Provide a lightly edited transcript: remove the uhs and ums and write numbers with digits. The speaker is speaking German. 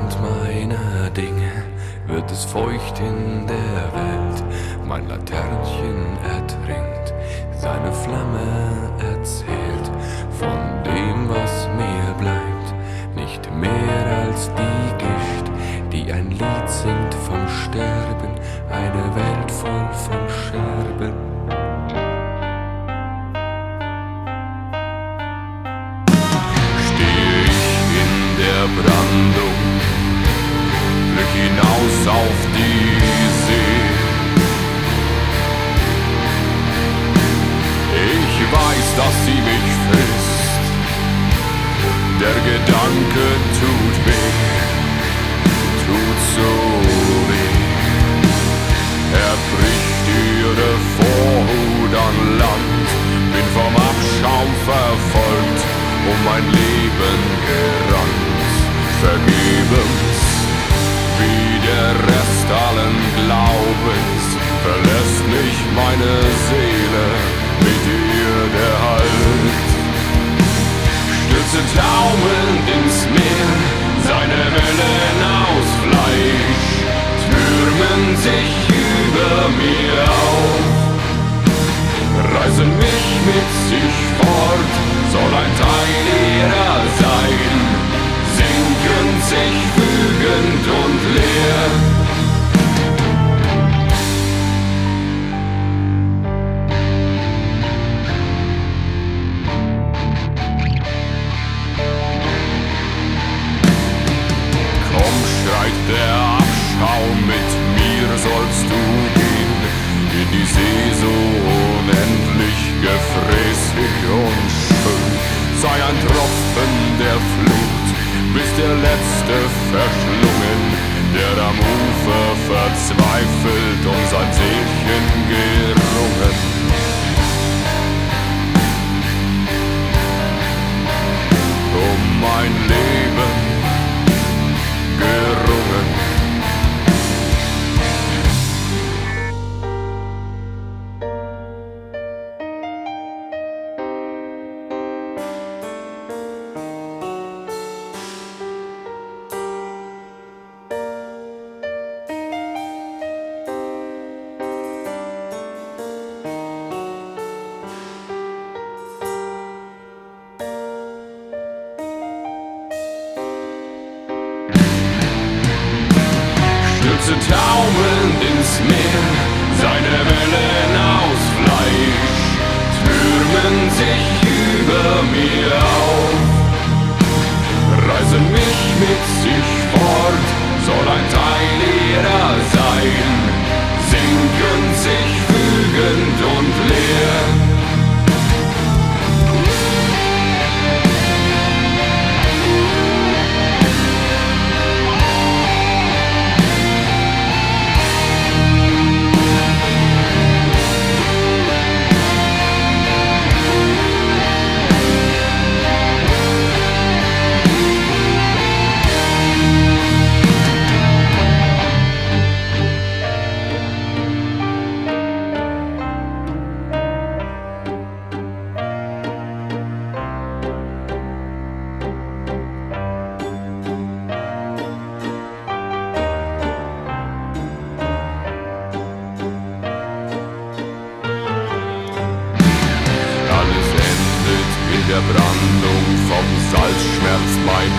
Stand meiner Dinge wird es feucht in der Welt. Mein Laternchen ertrinkt, seine Flamme erzählt von dem, was mir bleibt. Nicht mehr als die Gischt, die ein Lied singt vom Sterben, eine Welt voll von Scherben. Stehe ich in der Brandung, blick hinaus auf die See. Ich weiß, dass sie mich frisst, der Gedanke tut weh, tut so weh. Er bricht ihre Vorhut an Land, bin vom Abschaum verfolgt, um mein Leben gerannt. Vergebens, wie der Rest allen Glaubens, verlässt mich meine Seele, mit ihr der Halt. Stürze taumelnd ins Meer, seine Wellen aus Fleisch türmen sich über mir auf, reißen mich mit sich fort, soll ein Teil ihrer sein, sinkend sich fügend und leer. Der Abschaum, mit mir sollst du gehen, in die See so unendlich gefräßig und schön. Sei ein Tropfen der Flut, bis der letzte verschlungen, der am Ufer verzweifelt um sein Seelchen gerungen. Um mein Leben gerungen. Taumelnd ins Meer, seine Wellen aus Fleisch türmen sich über mir auf, reißen mich mit sich fort, soll ein Teil ihrer sein, sinkend sich fügend und leer. Der Brandung vom Salz schmerzt mein